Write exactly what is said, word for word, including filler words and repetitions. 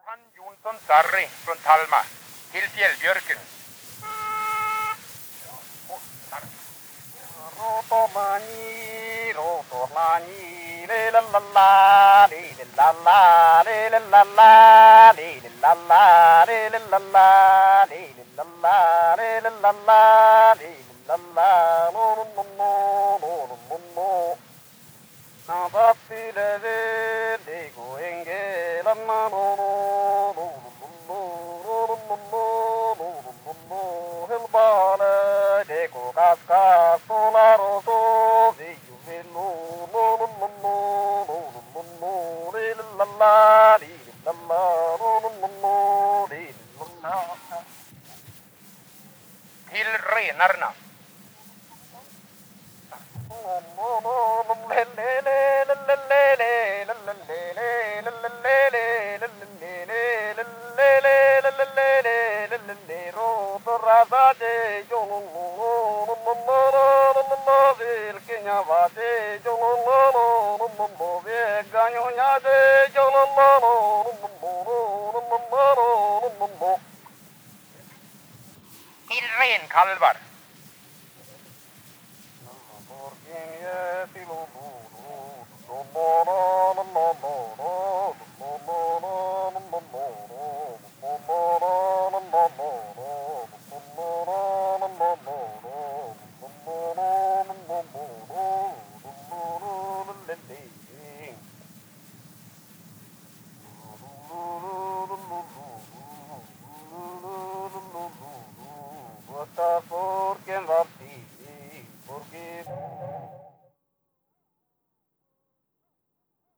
Johan Jonsson Sarri från Talma till Fjällbjörken. Rotomani, rotomani, le la la la, le la la, le la la, le la la, le la la, le la la, le la la, le la la, lo lo lo lo lo lo. Na papile de de goenge la na lo lo lo lo lo lo lo lo el bale de co casca solaro so de ju lo lo lo lo lo lo lo de la la de la la lo lo lo de la la. Till renarna. Till renkalvar. Porque